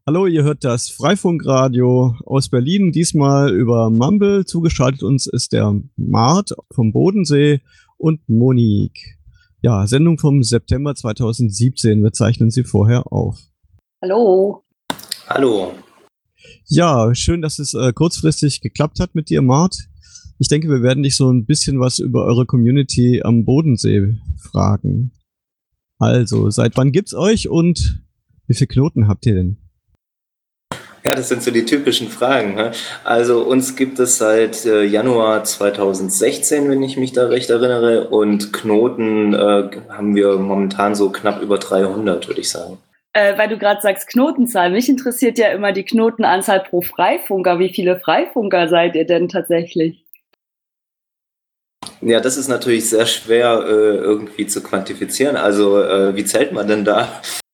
Hallo, ihr hört das Freifunkradio aus Berlin, diesmal über Mumble. Zugeschaltet uns ist der Mart vom Bodensee und Monique. Ja, Sendung vom September 2017. Wir zeichnen sie vorher auf. Hallo. Hallo. Ja, schön, dass es kurzfristig geklappt hat mit dir, Mart. Ich denke, wir werden dich so ein bisschen was über eure Community am Bodensee fragen. Also, seit wann gibt's euch und wie viele Knoten habt ihr denn? Ja, das sind so die typischen Fragen. Ne? Also uns gibt es seit Januar 2016, wenn ich mich da recht erinnere, und Knoten haben wir momentan so knapp über 300, würde ich sagen. Weil du gerade sagst Knotenzahl, mich interessiert ja immer die Knotenanzahl pro Freifunker. Wie viele Freifunker seid ihr denn tatsächlich? Ja, das ist natürlich sehr schwer irgendwie zu quantifizieren. Also wie zählt man denn da?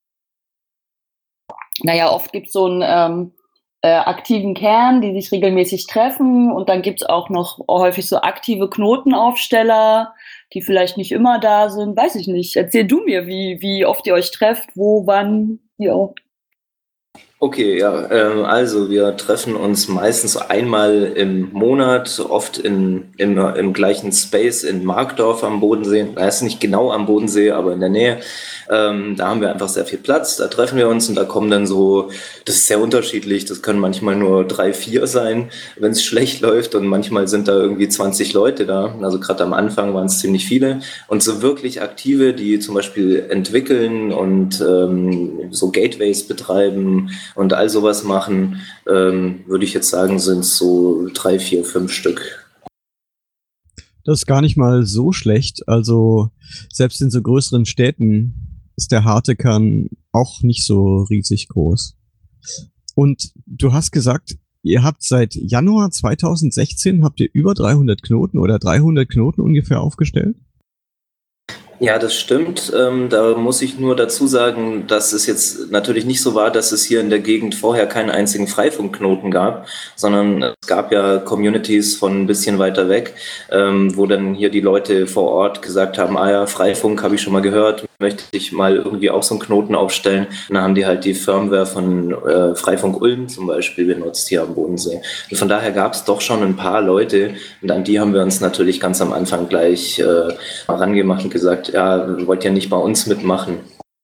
Naja, oft gibt es so einen aktiven Kern, die sich regelmäßig treffen, und dann gibt es auch noch häufig so aktive Knotenaufsteller, die vielleicht nicht immer da sind. Weiß ich nicht. Erzähl du mir, wie oft ihr euch trefft, wo, wann, wie auch. Okay, ja, also wir treffen uns meistens einmal im Monat, oft im gleichen Space in Markdorf am Bodensee. Das ist nicht genau am Bodensee, aber in der Nähe. Da haben wir einfach sehr viel Platz, da treffen wir uns und da kommen dann so, das ist sehr unterschiedlich, das können manchmal nur 3, 4 sein, wenn es schlecht läuft, und manchmal sind da irgendwie 20 Leute da. Also gerade am Anfang waren es ziemlich viele, und so wirklich aktive, die zum Beispiel entwickeln und so Gateways betreiben und all sowas machen, würde ich jetzt sagen, sind es so 3, 4, 5 Stück. Das ist gar nicht mal so schlecht. Also selbst in so größeren Städten ist der harte Kern auch nicht so riesig groß. Und du hast gesagt, ihr habt seit Januar 2016 habt ihr über 300 Knoten oder 300 Knoten ungefähr aufgestellt? Ja, das stimmt. Da muss ich nur dazu sagen, dass es jetzt natürlich nicht so war, dass es hier in der Gegend vorher keinen einzigen Freifunkknoten gab, sondern es gab ja Communities von ein bisschen weiter weg, wo dann hier die Leute vor Ort gesagt haben, ah ja, Freifunk habe ich schon mal gehört, möchte ich mal irgendwie auch so einen Knoten aufstellen. Und dann haben die halt die Firmware von Freifunk Ulm zum Beispiel benutzt hier am Bodensee. Und von daher gab es doch schon ein paar Leute, und an die haben wir uns natürlich ganz am Anfang gleich herangemacht und gesagt, ja, wollt ihr nicht bei uns mitmachen?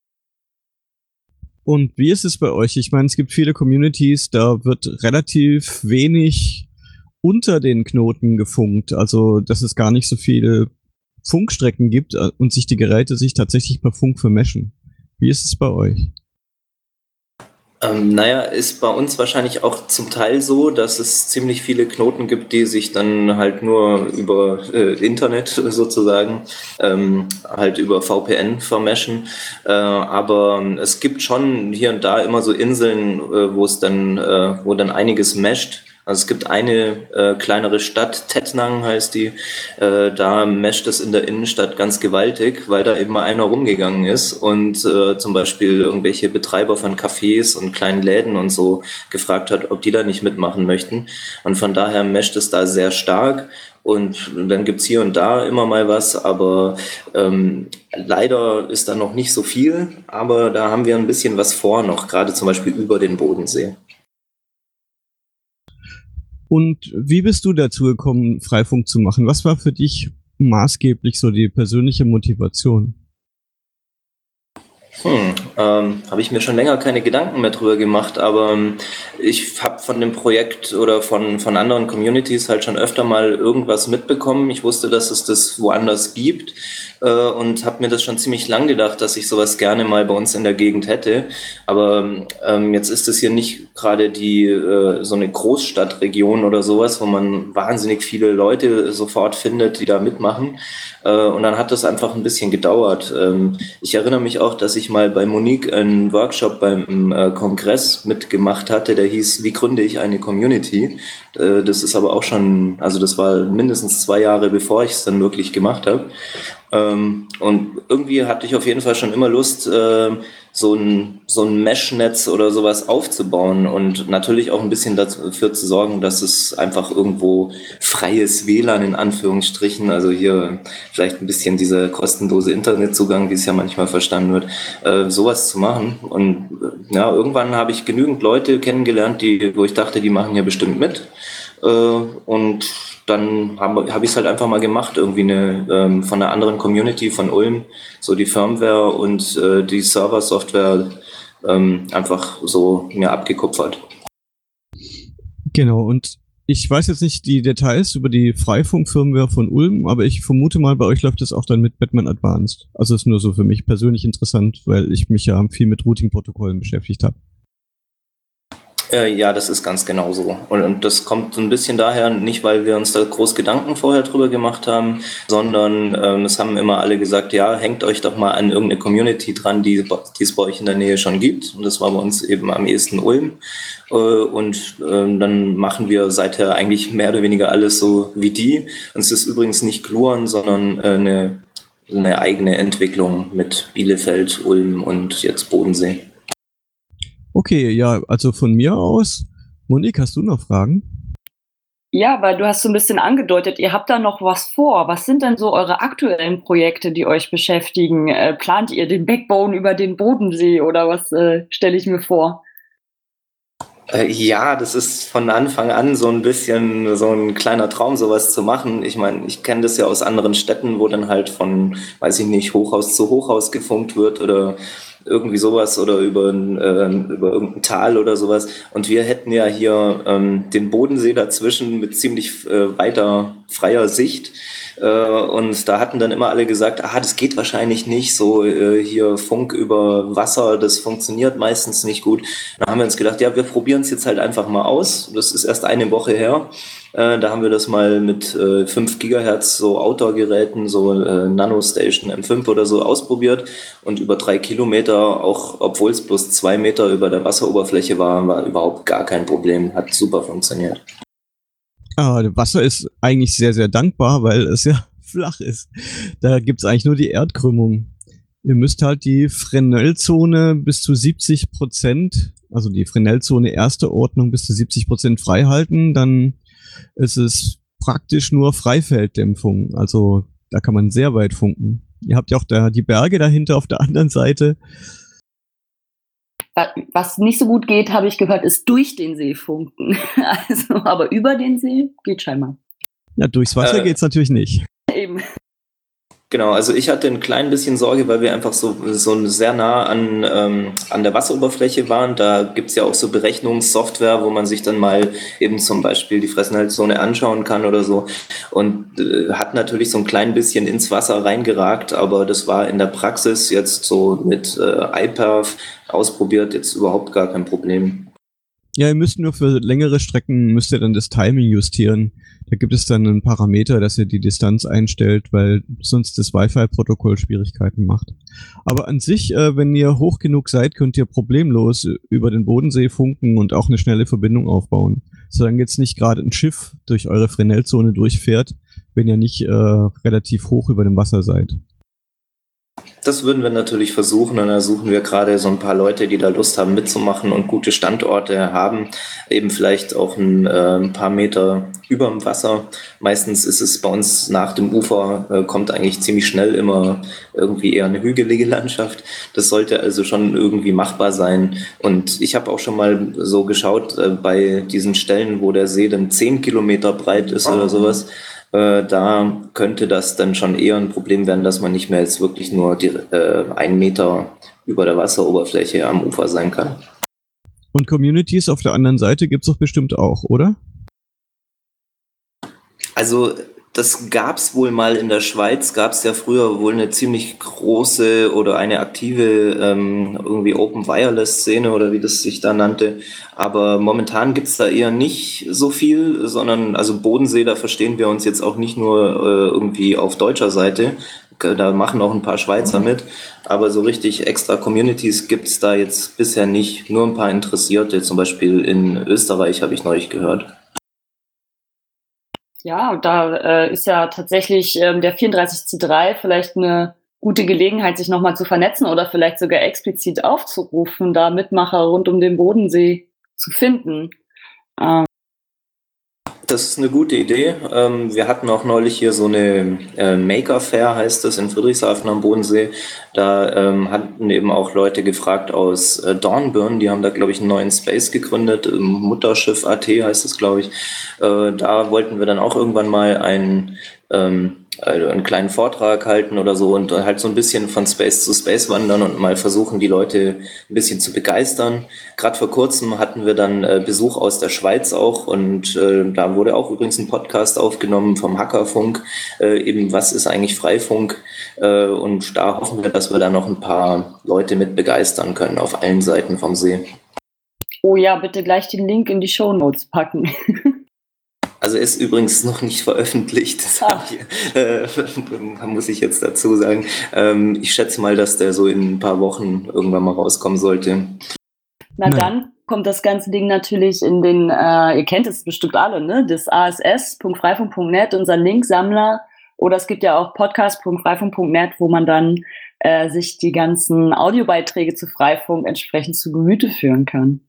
Und wie ist es bei euch? Ich meine, es gibt viele Communities, da wird relativ wenig unter den Knoten gefunkt. Also, dass es gar nicht so viele Funkstrecken gibt und sich die Geräte sich tatsächlich per Funk vermischen. Wie ist es bei euch? Naja, ist bei uns wahrscheinlich auch zum Teil so, dass es ziemlich viele Knoten gibt, die sich dann halt nur über Internet sozusagen, halt über VPN vermeschen. Aber es gibt schon hier und da immer so Inseln, wo dann einiges mescht. Also es gibt eine kleinere Stadt, Tettnang heißt die, da mescht es in der Innenstadt ganz gewaltig, weil da eben mal einer rumgegangen ist und zum Beispiel irgendwelche Betreiber von Cafés und kleinen Läden und so gefragt hat, ob die da nicht mitmachen möchten. Und von daher mescht es da sehr stark. Und dann gibt's hier und da immer mal was, aber leider ist da noch nicht so viel, aber da haben wir ein bisschen was vor noch, gerade zum Beispiel über den Bodensee. Und wie bist du dazu gekommen, Freifunk zu machen? Was war für dich maßgeblich so die persönliche Motivation? Habe ich mir schon länger keine Gedanken mehr drüber gemacht, aber ich habe von dem Projekt oder von anderen Communities halt schon öfter mal irgendwas mitbekommen. Ich wusste, dass es das woanders gibt und habe mir das schon ziemlich lang gedacht, dass ich sowas gerne mal bei uns in der Gegend hätte. Aber jetzt ist es hier nicht gerade so eine Großstadtregion oder sowas, wo man wahnsinnig viele Leute sofort findet, die da mitmachen. Und dann hat das einfach ein bisschen gedauert. Ich erinnere mich auch, dass ich mal bei Monique einen Workshop beim Kongress mitgemacht hatte, der hieß, wie gründe ich eine Community? Das ist aber auch schon, also das war mindestens 2 Jahre, bevor ich es dann wirklich gemacht habe. Und irgendwie hatte ich auf jeden Fall schon immer Lust, so ein Mesh-Netz oder sowas aufzubauen und natürlich auch ein bisschen dafür zu sorgen, dass es einfach irgendwo freies WLAN in Anführungsstrichen, also hier vielleicht ein bisschen dieser kostenlose Internetzugang, wie es ja manchmal verstanden wird, sowas zu machen. Und ja, irgendwann habe ich genügend Leute kennengelernt, wo ich dachte, die machen hier bestimmt mit. Und dann hab ich es halt einfach mal gemacht, irgendwie von einer anderen Community von Ulm, so die Firmware und die Server-Software einfach so mir abgekupfert. Genau, und ich weiß jetzt nicht die Details über die Freifunk-Firmware von Ulm, aber ich vermute mal, bei euch läuft das auch dann mit Batman Advanced. Also ist nur so für mich persönlich interessant, weil ich mich ja viel mit Routing-Protokollen beschäftigt habe. Ja, das ist ganz genau so. Und das kommt so ein bisschen daher, nicht weil wir uns da groß Gedanken vorher drüber gemacht haben, sondern es haben immer alle gesagt, ja, hängt euch doch mal an irgendeine Community dran, die es bei euch in der Nähe schon gibt. Und das war bei uns eben am ehesten Ulm. Dann machen wir seither eigentlich mehr oder weniger alles so wie die. Und es ist übrigens nicht Gluon, sondern eine eigene Entwicklung mit Bielefeld, Ulm und jetzt Bodensee. Okay, ja, also von mir aus. Monique, hast du noch Fragen? Ja, weil du hast so ein bisschen angedeutet, ihr habt da noch was vor. Was sind denn so eure aktuellen Projekte, die euch beschäftigen? Plant ihr den Backbone über den Bodensee oder was stelle ich mir vor? Ja, das ist von Anfang an so ein bisschen so ein kleiner Traum, sowas zu machen. Ich meine, ich kenne das ja aus anderen Städten, wo dann halt von, weiß ich nicht, Hochhaus zu Hochhaus gefunkt wird oder irgendwie sowas oder über irgendein Tal oder sowas. Und wir hätten ja hier den Bodensee dazwischen mit ziemlich weiter freier Sicht. Und da hatten dann immer alle gesagt, das geht wahrscheinlich nicht, so hier Funk über Wasser, das funktioniert meistens nicht gut. Da haben wir uns gedacht, ja, wir probieren es jetzt halt einfach mal aus. Das ist erst eine Woche her. Da haben wir das mal mit 5 Gigahertz so Outdoor-Geräten, so Nanostation M5 oder so ausprobiert und über 3 Kilometer, auch obwohl es bloß 2 Meter über der Wasseroberfläche war überhaupt gar kein Problem. Hat super funktioniert. Wasser ist eigentlich sehr, sehr dankbar, weil es ja flach ist. Da gibt's eigentlich nur die Erdkrümmung. Ihr müsst halt die Fresnel-Zone bis zu 70%, also die Fresnel-Zone erste Ordnung bis zu 70% frei halten, dann ist es praktisch nur Freifelddämpfung. Also da kann man sehr weit funken. Ihr habt ja auch die Berge dahinter auf der anderen Seite. Was nicht so gut geht, habe ich gehört, ist durch den See funken. Also, aber über den See geht scheinbar. Ja, durchs Wasser geht's natürlich nicht. Eben. Genau, also ich hatte ein klein bisschen Sorge, weil wir einfach so sehr nah an der Wasseroberfläche waren. Da gibt's ja auch so Berechnungssoftware, wo man sich dann mal eben zum Beispiel die Fresnel-Zone anschauen kann oder so. Und hat natürlich so ein klein bisschen ins Wasser reingeragt, aber das war in der Praxis jetzt so mit iPerf ausprobiert, jetzt überhaupt gar kein Problem. Ja, ihr müsst nur für längere Strecken, müsst ihr dann das Timing justieren. Da gibt es dann einen Parameter, dass ihr die Distanz einstellt, weil sonst das Wi-Fi-Protokoll Schwierigkeiten macht. Aber an sich, wenn ihr hoch genug seid, könnt ihr problemlos über den Bodensee funken und auch eine schnelle Verbindung aufbauen. Solange jetzt nicht gerade ein Schiff durch eure Fresnel-Zone durchfährt, wenn ihr nicht relativ hoch über dem Wasser seid. Das würden wir natürlich versuchen und da suchen wir gerade so ein paar Leute, die da Lust haben mitzumachen und gute Standorte haben, eben vielleicht auch ein paar Meter über dem Wasser. Meistens ist es bei uns nach dem Ufer, kommt eigentlich ziemlich schnell immer irgendwie eher eine hügelige Landschaft. Das sollte also schon irgendwie machbar sein. Und ich habe auch schon mal so geschaut, bei diesen Stellen, wo der See dann 10 Kilometer breit ist oder sowas, da könnte das dann schon eher ein Problem werden, dass man nicht mehr jetzt wirklich nur 1 Meter über der Wasseroberfläche am Ufer sein kann. Und Communities auf der anderen Seite gibt's doch bestimmt auch, oder? Also das gab's wohl mal in der Schweiz, gab's ja früher wohl eine ziemlich große oder eine aktive irgendwie Open Wireless Szene oder wie das sich da nannte. Aber momentan gibt's da eher nicht so viel, sondern also Bodensee, da verstehen wir uns jetzt auch nicht nur irgendwie auf deutscher Seite. Da machen auch ein paar Schweizer mit, aber so richtig extra Communities gibt's da jetzt bisher nicht. Nur ein paar Interessierte, zum Beispiel in Österreich habe ich neulich gehört. Ja, da ist ja tatsächlich der 34C3 vielleicht eine gute Gelegenheit, sich nochmal zu vernetzen oder vielleicht sogar explizit aufzurufen, da Mitmacher rund um den Bodensee zu finden. Das ist eine gute Idee. Wir hatten auch neulich hier so eine Maker Fair, heißt das, in Friedrichshafen am Bodensee. Da hatten eben auch Leute gefragt aus Dornbirn. Die haben da, glaube ich, einen neuen Space gegründet. Mutterschiff.at heißt es, glaube ich. Da wollten wir dann auch irgendwann mal einen kleinen Vortrag halten oder so und halt so ein bisschen von Space zu Space wandern und mal versuchen, die Leute ein bisschen zu begeistern. Gerade vor kurzem hatten wir dann Besuch aus der Schweiz auch und da wurde auch übrigens ein Podcast aufgenommen vom Hackerfunk, eben was ist eigentlich Freifunk, und da hoffen wir, dass wir da noch ein paar Leute mit begeistern können auf allen Seiten vom See. Oh ja, bitte gleich den Link in die Shownotes packen. Also ist übrigens noch nicht veröffentlicht, muss ich jetzt dazu sagen. Ich schätze mal, dass der so in ein paar Wochen irgendwann mal rauskommen sollte. Na dann kommt das ganze Ding natürlich in den, ihr kennt es bestimmt alle, ne? Das ass.freifunk.net, unser Linksammler. Oder es gibt ja auch podcast.freifunk.net, wo man dann sich die ganzen Audiobeiträge zu Freifunk entsprechend zu Gemüte führen kann.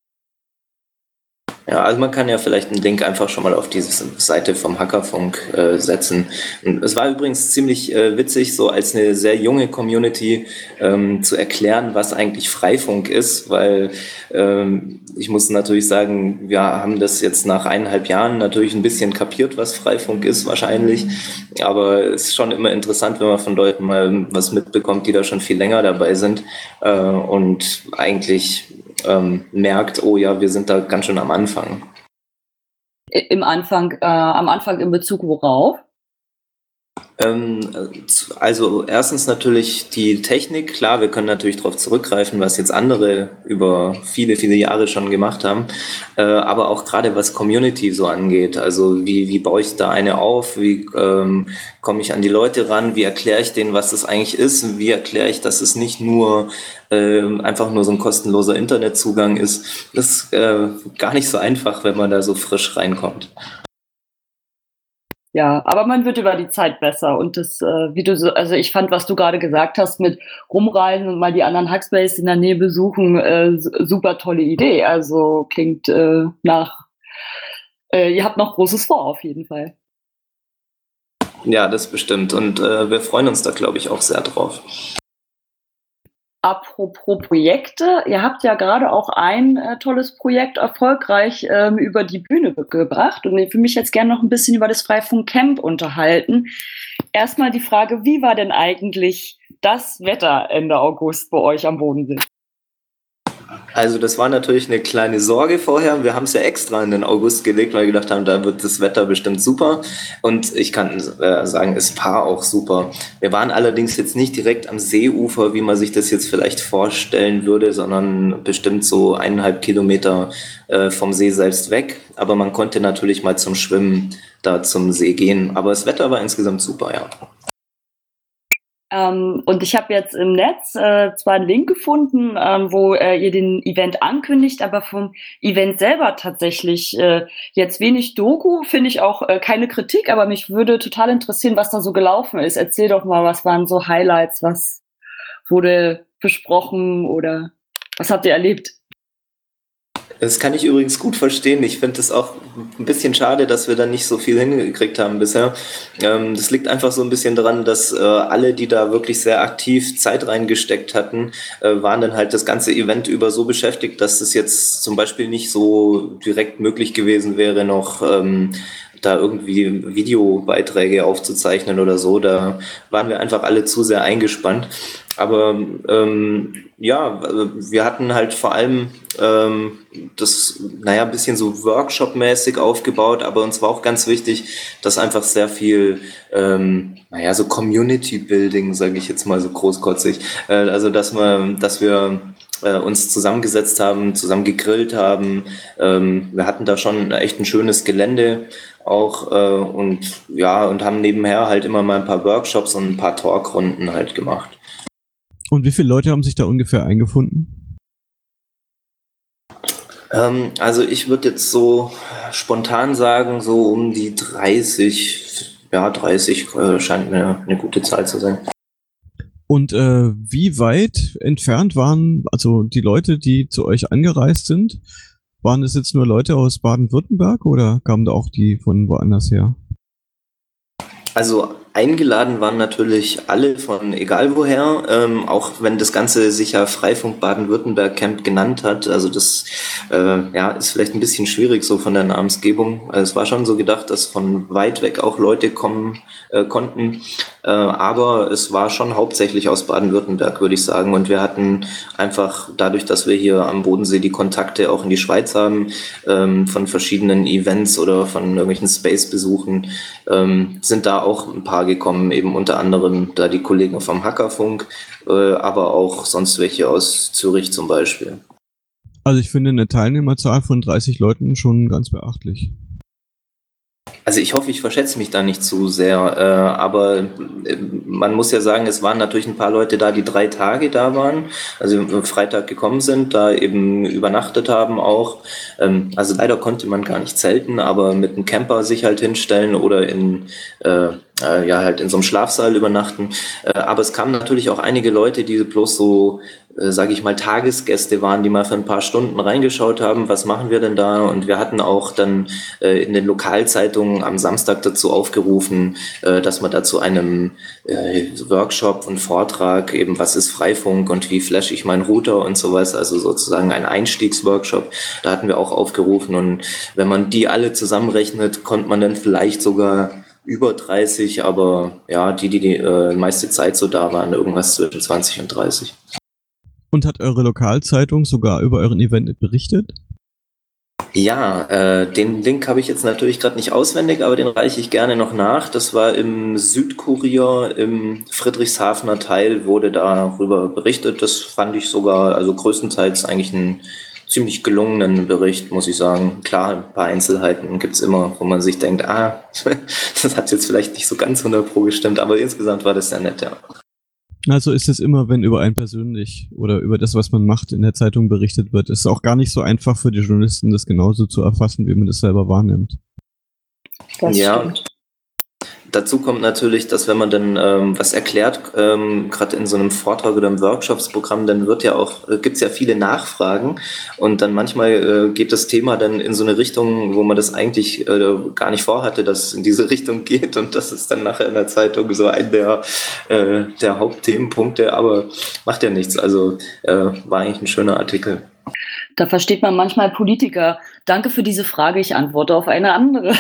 Ja, also man kann ja vielleicht einen Link einfach schon mal auf diese Seite vom Hackerfunk setzen. Und es war übrigens ziemlich witzig, so als eine sehr junge Community zu erklären, was eigentlich Freifunk ist, weil ich muss natürlich sagen, wir haben das jetzt nach 1,5 Jahren natürlich ein bisschen kapiert, was Freifunk ist wahrscheinlich, aber es ist schon immer interessant, wenn man von Leuten mal was mitbekommt, die da schon viel länger dabei sind und eigentlich merkt, oh ja, wir sind da ganz schön am Anfang. Am Anfang in Bezug worauf? Also erstens natürlich die Technik, klar, wir können natürlich darauf zurückgreifen, was jetzt andere über viele, viele Jahre schon gemacht haben, aber auch gerade was Community so angeht, also wie baue ich da eine auf, wie komme ich an die Leute ran, wie erkläre ich denen, was das eigentlich ist, wie erkläre ich, dass es nicht nur einfach nur so ein kostenloser Internetzugang ist. Das ist gar nicht so einfach, wenn man da so frisch reinkommt. Ja, aber man wird über die Zeit besser und das, also ich fand, was du gerade gesagt hast mit rumreisen und mal die anderen Hackspace in der Nähe besuchen, super tolle Idee. Also klingt nach, ihr habt noch Großes vor auf jeden Fall. Ja, das bestimmt und wir freuen uns da, glaube ich, auch sehr drauf. Apropos Projekte, ihr habt ja gerade auch ein tolles Projekt erfolgreich über die Bühne gebracht und ich will mich jetzt gerne noch ein bisschen über das Freifunk Camp unterhalten. Erstmal die Frage, wie war denn eigentlich das Wetter Ende August bei euch am Bodensee? Also das war natürlich eine kleine Sorge vorher. Wir haben es ja extra in den August gelegt, weil wir gedacht haben, da wird das Wetter bestimmt super. Und ich kann sagen, es war auch super. Wir waren allerdings jetzt nicht direkt am Seeufer, wie man sich das jetzt vielleicht vorstellen würde, sondern bestimmt so 1,5 Kilometer vom See selbst weg. Aber man konnte natürlich mal zum Schwimmen da zum See gehen. Aber das Wetter war insgesamt super, ja. Und ich habe jetzt im Netz zwar einen Link gefunden, wo ihr den Event ankündigt, aber vom Event selber tatsächlich jetzt wenig Doku, finde ich auch keine Kritik, aber mich würde total interessieren, was da so gelaufen ist. Erzähl doch mal, was waren so Highlights, was wurde besprochen oder was habt ihr erlebt? Das kann ich übrigens gut verstehen. Ich finde es auch ein bisschen schade, dass wir da nicht so viel hingekriegt haben bisher. Das liegt einfach so ein bisschen daran, dass alle, die da wirklich sehr aktiv Zeit reingesteckt hatten, waren dann halt das ganze Event über so beschäftigt, dass es jetzt zum Beispiel nicht so direkt möglich gewesen wäre, noch da irgendwie Videobeiträge aufzuzeichnen oder so. Da waren wir einfach alle zu sehr eingespannt. Aber ja, wir hatten halt vor allem das, ein bisschen so Workshop-mäßig aufgebaut, aber uns war auch ganz wichtig, dass einfach sehr viel, so Community-Building, sage ich jetzt mal so großkotzig, also dass wir uns zusammengesetzt haben, zusammen gegrillt haben. Wir hatten da schon echt ein schönes Gelände auch und haben nebenher halt immer mal ein paar Workshops und ein paar Talkrunden halt gemacht. Und wie viele Leute haben sich da ungefähr eingefunden? Also ich würde jetzt so spontan sagen, so um die 30, ja 30 scheint mir eine gute Zahl zu sein. Und wie weit entfernt waren also die Leute, die zu euch angereist sind? Waren es jetzt nur Leute aus Baden-Württemberg oder kamen da auch die von woanders her? Also eingeladen waren natürlich alle von egal woher, auch wenn das Ganze sich ja Freifunk Baden-Württemberg Camp genannt hat. Also das ja, ist vielleicht ein bisschen schwierig so von der Namensgebung. Also es war schon so gedacht, dass von weit weg auch Leute kommen konnten, aber es war schon hauptsächlich aus Baden-Württemberg, würde ich sagen. Und wir hatten einfach dadurch, dass wir hier am Bodensee die Kontakte auch in die Schweiz haben, von verschiedenen Events oder von irgendwelchen Space-Besuchen, sind da auch ein paar gekommen, eben unter anderem da die Kollegen vom Hackerfunk, aber auch sonst welche aus Zürich zum Beispiel. Also ich finde eine Teilnehmerzahl von 30 Leuten schon ganz beachtlich. Also ich hoffe, ich verschätze mich da nicht zu sehr, aber man muss ja sagen, es waren natürlich ein paar Leute da, die 3 Tage da waren, also Freitag gekommen sind, da eben übernachtet haben auch. Also leider konnte man gar nicht zelten, aber mit einem Camper sich halt hinstellen oder ja, halt in so einem Schlafsaal übernachten. Aber es kamen natürlich auch einige Leute, die bloß so, sage ich mal, Tagesgäste waren, die mal für ein paar Stunden reingeschaut haben, was machen wir denn da? Und wir hatten auch dann in den Lokalzeitungen am Samstag dazu aufgerufen, dass man da zu einem Workshop und Vortrag, eben was ist Freifunk und wie flashe ich meinen Router und sowas, also sozusagen ein Einstiegsworkshop, da hatten wir auch aufgerufen. Und wenn man die alle zusammenrechnet, konnte man dann vielleicht sogar über 30, aber ja, die meiste Zeit so da waren, irgendwas zwischen 20 und 30. Und hat eure Lokalzeitung sogar über euren Event berichtet? Ja, den Link habe ich jetzt natürlich gerade nicht auswendig, aber den reiche ich gerne noch nach. Das war im Südkurier, im Friedrichshafener Teil wurde darüber berichtet. Das fand ich sogar, also größtenteils eigentlich einen ziemlich gelungenen Bericht, muss ich sagen. Klar, ein paar Einzelheiten gibt's immer, wo man sich denkt, das hat jetzt vielleicht nicht so ganz 100% gestimmt, aber insgesamt war das sehr nett, ja. Also ist es immer, wenn über einen persönlich oder über das, was man macht, in der Zeitung berichtet wird, ist es auch gar nicht so einfach für die Journalisten, das genauso zu erfassen, wie man das selber wahrnimmt. Das Ja, stimmt. dazu kommt natürlich, dass wenn man dann was erklärt, gerade in so einem Vortrag oder im Workshopsprogramm, dann gibt's ja viele Nachfragen und dann manchmal geht das Thema dann in so eine Richtung, wo man das eigentlich gar nicht vorhatte, dass es in diese Richtung geht, und das ist dann nachher in der Zeitung so ein der Hauptthemenpunkte, aber macht ja nichts. Also war eigentlich ein schöner Artikel. Da versteht man manchmal Politiker. Danke für diese Frage, ich antworte auf eine andere.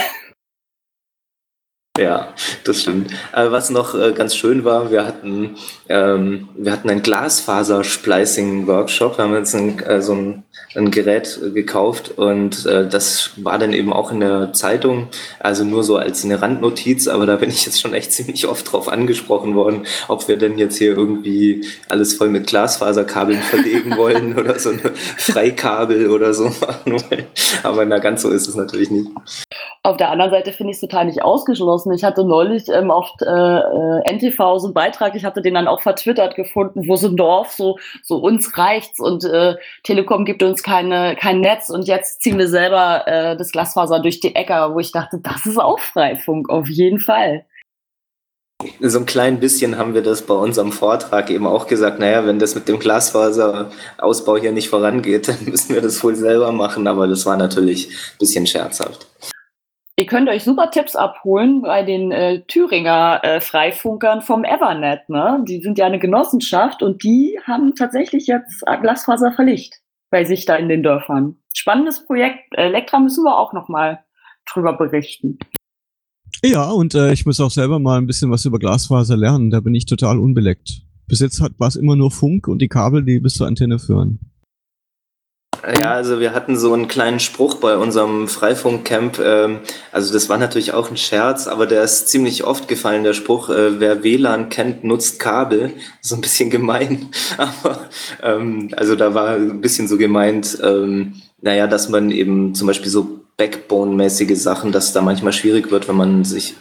Ja, das stimmt. Was noch ganz schön war, wir hatten einen Glasfaser-Splicing-Workshop. Wir haben jetzt so ein Gerät gekauft und das war dann eben auch in der Zeitung, also nur so als eine Randnotiz, aber da bin ich jetzt schon echt ziemlich oft drauf angesprochen worden, ob wir denn jetzt hier irgendwie alles voll mit Glasfaserkabeln verlegen wollen oder so ein Freikabel oder so machen wollen. Aber na, ganz so ist es natürlich nicht. Auf der anderen Seite finde ich es total nicht ausgeschlossen. Ich hatte neulich auf NTV so einen Beitrag, ich hatte den dann auch vertwittert gefunden, wo so ein Dorf so uns reicht's und Telekom gibt uns kein Netz und jetzt ziehen wir selber das Glasfaser durch die Äcker, wo ich dachte, das ist auch Freifunk, auf jeden Fall. So ein klein bisschen haben wir das bei unserem Vortrag eben auch gesagt, naja, wenn das mit dem Glasfaserausbau hier nicht vorangeht, dann müssen wir das wohl selber machen, aber das war natürlich ein bisschen scherzhaft. Ihr könnt euch super Tipps abholen bei den Thüringer Freifunkern vom Evernet, ne? Die sind ja eine Genossenschaft und die haben tatsächlich jetzt Glasfaser verlegt bei sich da in den Dörfern. Spannendes Projekt. Elektra müssen wir auch noch mal drüber berichten. Ja, und ich muss auch selber mal ein bisschen was über Glasfaser lernen. Da bin ich total unbeleckt. Bis jetzt war es immer nur Funk und die Kabel, die bis zur Antenne führen. Ja, also wir hatten so einen kleinen Spruch bei unserem Freifunkcamp, also das war natürlich auch ein Scherz, aber der ist ziemlich oft gefallen, der Spruch, wer WLAN kennt, nutzt Kabel. So ein bisschen gemein, aber also da war ein bisschen so gemeint, naja, dass man eben zum Beispiel so Backbone-mäßige Sachen, dass da manchmal schwierig wird, wenn man sich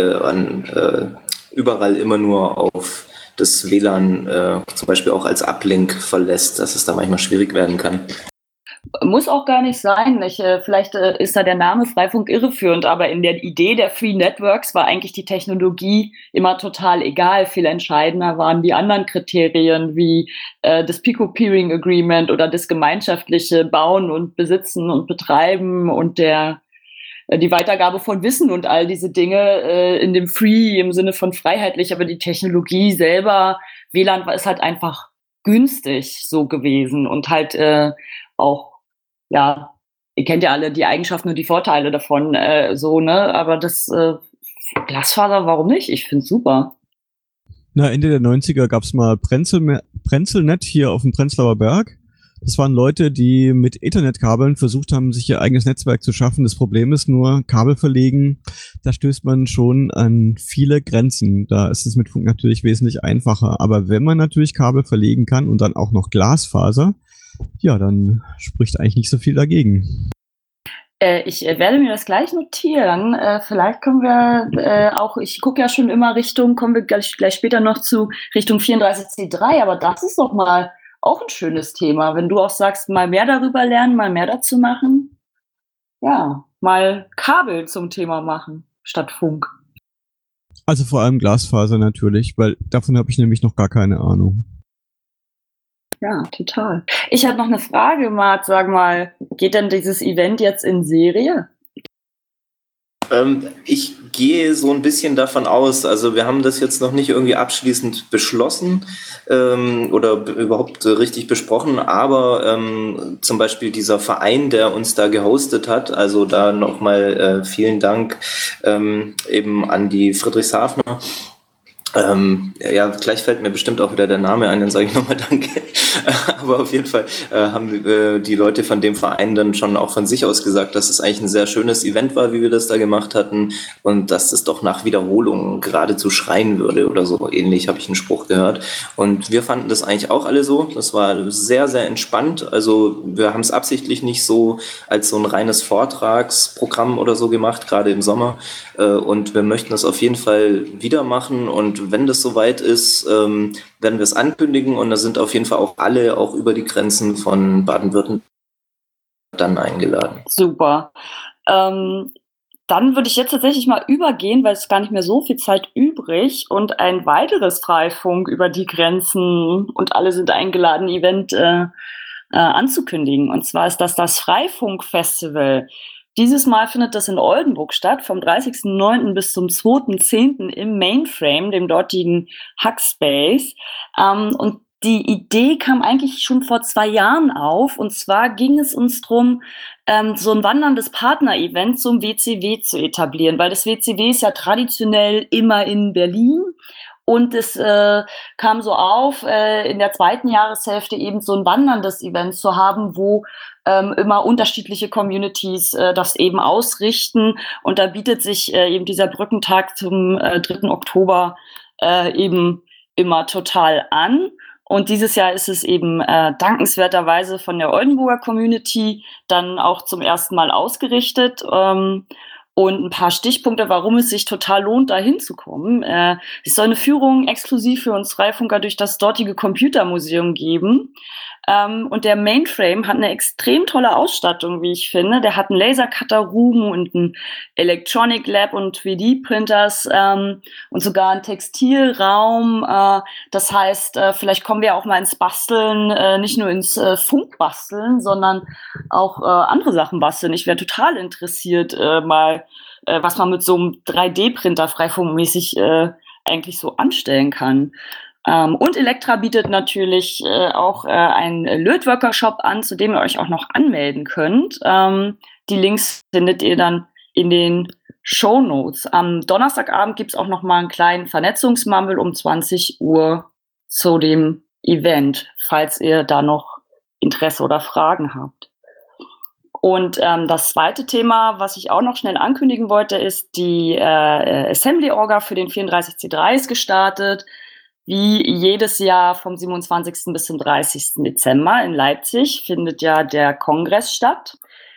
überall immer nur auf das WLAN zum Beispiel auch als Uplink verlässt, dass es da manchmal schwierig werden kann. Muss auch gar nicht sein. Vielleicht ist da der Name Freifunk irreführend, aber in der Idee der Free Networks war eigentlich die Technologie immer total egal. Viel entscheidender waren die anderen Kriterien wie das Peer-to-Peering Agreement oder das gemeinschaftliche Bauen und Besitzen und Betreiben und die Weitergabe von Wissen und all diese Dinge in dem Free im Sinne von freiheitlich, aber die Technologie selber, WLAN ist halt einfach günstig so gewesen und halt auch, ja, ihr kennt ja alle die Eigenschaften und die Vorteile davon, so, ne? Aber das Glasfaser, warum nicht? Ich finde es super. Ende der 90er gab's mal Prenzelnet hier auf dem Prenzlauer Berg. Das waren Leute, die mit Ethernet-Kabeln versucht haben, sich ihr eigenes Netzwerk zu schaffen. Das Problem ist nur, Kabel verlegen, da stößt man schon an viele Grenzen. Da ist es mit Funk natürlich wesentlich einfacher. Aber wenn man natürlich Kabel verlegen kann und dann auch noch Glasfaser, ja, dann spricht eigentlich nicht so viel dagegen. Ich werde mir das gleich notieren. Vielleicht können wir auch, ich gucke ja schon immer kommen wir gleich später noch zu Richtung 34C3, aber das ist doch mal auch ein schönes Thema. Wenn du auch sagst, mal mehr darüber lernen, mal mehr dazu machen. Ja, mal Kabel zum Thema machen statt Funk. Also vor allem Glasfaser natürlich, weil davon habe ich nämlich noch gar keine Ahnung. Ja, total. Ich habe noch eine Frage, Mart, sag mal, geht denn dieses Event jetzt in Serie? Ich gehe so ein bisschen davon aus, also wir haben das jetzt noch nicht irgendwie abschließend beschlossen oder überhaupt richtig besprochen, aber zum Beispiel dieser Verein, der uns da gehostet hat, also da nochmal vielen Dank eben an die Friedrichshafener. Ja, gleich fällt mir bestimmt auch wieder der Name ein, dann sage ich nochmal Danke. Aber auf jeden Fall haben die Leute von dem Verein dann schon auch von sich aus gesagt, dass es eigentlich ein sehr schönes Event war, wie wir das da gemacht hatten und dass es doch nach Wiederholung geradezu schreien würde oder so ähnlich, habe ich einen Spruch gehört. Und wir fanden das eigentlich auch alle so. Das war sehr, sehr entspannt. Also wir haben es absichtlich nicht so als so ein reines Vortragsprogramm oder so gemacht, gerade im Sommer. Und wir möchten das auf jeden Fall wieder machen und wenn das soweit ist, werden wir es ankündigen und da sind auf jeden Fall auch alle, auch über die Grenzen von Baden-Württemberg dann eingeladen. Super. Dann würde ich jetzt tatsächlich mal übergehen, weil es gar nicht mehr so viel Zeit übrig und ein weiteres Freifunk über die Grenzen und alle sind eingeladen, Event anzukündigen. Und zwar ist das Freifunk-Festival. Dieses Mal findet das in Oldenburg statt, vom 30.09. bis zum 2.10. im Mainframe, dem dortigen Hackspace. Und die Idee kam eigentlich schon vor 2 Jahren auf. Und zwar ging es uns drum, so ein wanderndes Partner-Event zum WCW zu etablieren, weil das WCW ist ja traditionell immer in Berlin. Und es kam so auf, in der 2. Jahreshälfte eben so ein wanderndes Event zu haben, wo immer unterschiedliche Communities das eben ausrichten. Und da bietet sich eben dieser Brückentag zum 3. Oktober eben immer total an. Und dieses Jahr ist es eben dankenswerterweise von der Oldenburger Community dann auch zum ersten Mal ausgerichtet. Und ein paar Stichpunkte, warum es sich total lohnt, da hinzukommen. Es soll eine Führung exklusiv für uns Freifunker durch das dortige Computermuseum geben. Und der Mainframe hat eine extrem tolle Ausstattung, wie ich finde. Der hat einen Lasercutter-Room und einen Electronic Lab und 3D-Printers und sogar einen Textilraum. Das heißt, vielleicht kommen wir auch mal ins Basteln, nicht nur ins Funkbasteln, sondern auch andere Sachen basteln. Ich wäre total interessiert, was man mit so einem 3D-Printer freifunkmäßig eigentlich so anstellen kann. Und Elektra bietet natürlich auch einen Lötworkshop an, zu dem ihr euch auch noch anmelden könnt. Die Links findet ihr dann in den Shownotes. Am Donnerstagabend gibt es auch noch mal einen kleinen Vernetzungsmumble um 20 Uhr zu dem Event, falls ihr da noch Interesse oder Fragen habt. Und das zweite Thema, was ich auch noch schnell ankündigen wollte, ist die Assembly-Orga für den 34C3 ist gestartet. Wie jedes Jahr vom 27. bis zum 30. Dezember in Leipzig findet ja der Kongress statt.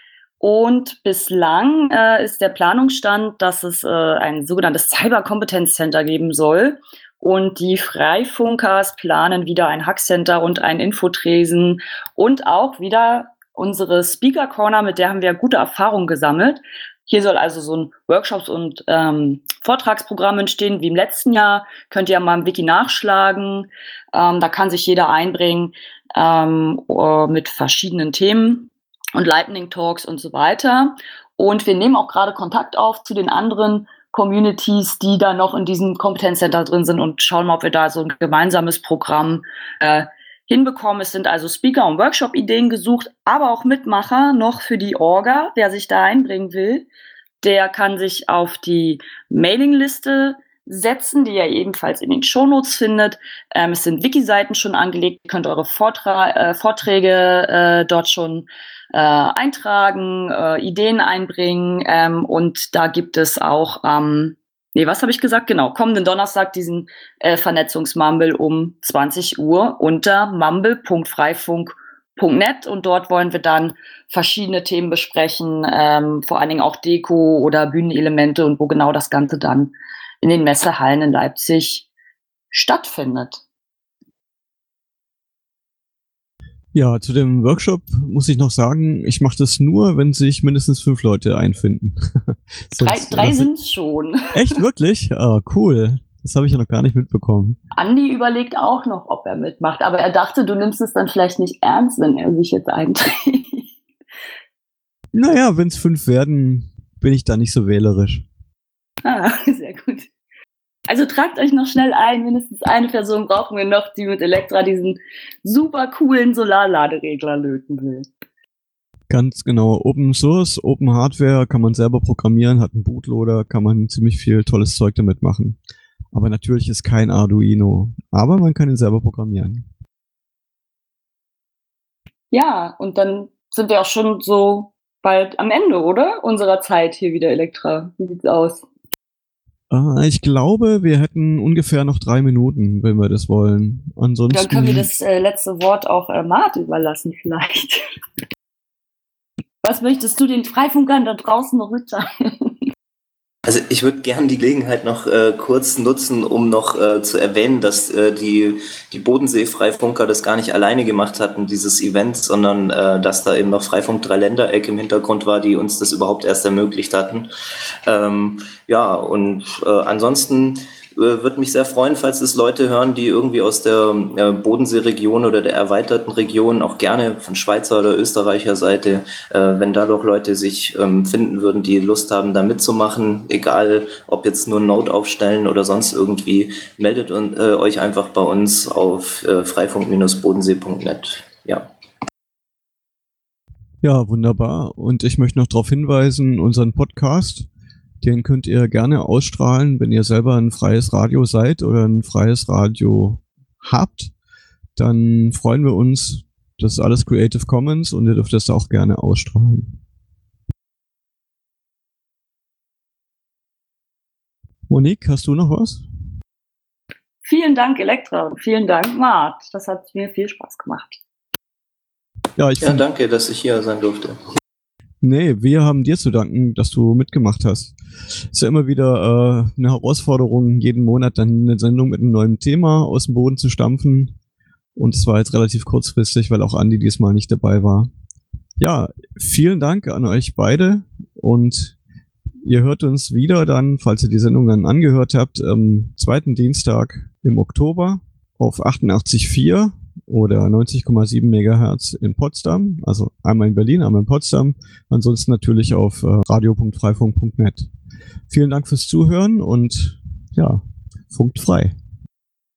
Und bislang ist der Planungsstand, dass es ein sogenanntes Cyber-Competence-Center geben soll. Und die Freifunkers planen wieder ein Hackcenter und ein Infotresen und auch wieder unsere Speaker Corner, mit der haben wir gute Erfahrungen gesammelt. Hier soll also so ein Workshops- und Vortragsprogramm entstehen, wie im letzten Jahr. Könnt ihr mal im Wiki nachschlagen. Da kann sich jeder einbringen mit verschiedenen Themen und Lightning Talks und so weiter. Und wir nehmen auch gerade Kontakt auf zu den anderen Communities, die da noch in diesem Kompetenzcenter drin sind und schauen mal, ob wir da so ein gemeinsames Programm hinbekommen. Es sind also Speaker- und Workshop-Ideen gesucht, aber auch Mitmacher noch für die Orga. Wer sich da einbringen will, der kann sich auf die Mailingliste setzen, die ihr ebenfalls in den Shownotes findet. Es sind Wiki-Seiten schon angelegt. Ihr könnt eure Vorträge dort schon eintragen, Ideen einbringen. Und da gibt es auch was habe ich gesagt? Genau, kommenden Donnerstag diesen Vernetzungsmumble um 20 Uhr unter mumble.freifunk.net und dort wollen wir dann verschiedene Themen besprechen, vor allen Dingen auch Deko oder Bühnenelemente und wo genau das Ganze dann in den Messehallen in Leipzig stattfindet. Ja, zu dem Workshop muss ich noch sagen, ich mache das nur, wenn sich mindestens 5 Leute einfinden. Drei sind es schon. Echt, wirklich? Ah, cool. Das habe ich ja noch gar nicht mitbekommen. Andi überlegt auch noch, ob er mitmacht, aber er dachte, du nimmst es dann vielleicht nicht ernst, wenn er sich jetzt einträgt. Naja, wenn es 5 werden, bin ich da nicht so wählerisch. Ah, sehr gut. Also tragt euch noch schnell ein, mindestens eine Person brauchen wir noch, die mit Elektra diesen super coolen Solarladeregler löten will. Ganz genau. Open Source, Open Hardware kann man selber programmieren, hat einen Bootloader, kann man ziemlich viel tolles Zeug damit machen. Aber natürlich ist kein Arduino. Aber man kann ihn selber programmieren. Ja, und dann sind wir auch schon so bald am Ende, oder? Unserer Zeit hier wieder Elektra. Wie sieht's aus? Ich glaube, wir hätten ungefähr noch 3 Minuten, wenn wir das wollen. Ansonsten. Dann können wir das letzte Wort auch Mart überlassen vielleicht. Was möchtest du den Freifunkern da draußen noch mitteilen? Also ich würde gerne die Gelegenheit noch kurz nutzen, um noch zu erwähnen, dass die Bodensee-Freifunker das gar nicht alleine gemacht hatten, dieses Event, sondern dass da eben noch Freifunk Dreiländereck im Hintergrund war, die uns das überhaupt erst ermöglicht hatten. Ansonsten würde mich sehr freuen, falls es Leute hören, die irgendwie aus der Bodensee-Region oder der erweiterten Region, auch gerne von Schweizer oder Österreicher Seite, wenn da doch Leute sich finden würden, die Lust haben, da mitzumachen, egal ob jetzt nur Node aufstellen oder sonst irgendwie, meldet euch einfach bei uns auf freifunk-bodensee.net. Ja. Ja, wunderbar. Und ich möchte noch darauf hinweisen, unseren Podcast, den könnt ihr gerne ausstrahlen, wenn ihr selber ein freies Radio seid oder ein freies Radio habt. Dann freuen wir uns. Das ist alles Creative Commons und ihr dürft das auch gerne ausstrahlen. Monique, hast du noch was? Vielen Dank, Elektra. Und vielen Dank, Mart. Das hat mir viel Spaß gemacht. Ja, danke, dass ich hier sein durfte. Nee, wir haben dir zu danken, dass du mitgemacht hast. Ist ja immer wieder eine Herausforderung, jeden Monat dann eine Sendung mit einem neuen Thema aus dem Boden zu stampfen. Und es war jetzt relativ kurzfristig, weil auch Andi diesmal nicht dabei war. Ja, vielen Dank an euch beide und ihr hört uns wieder dann, falls ihr die Sendung dann angehört habt, am 2. Dienstag im Oktober auf 88,4 oder 90,7 Megahertz in Potsdam, also einmal in Berlin, einmal in Potsdam, ansonsten natürlich auf radio.freifunk.net. Vielen Dank fürs Zuhören und ja, funkt frei.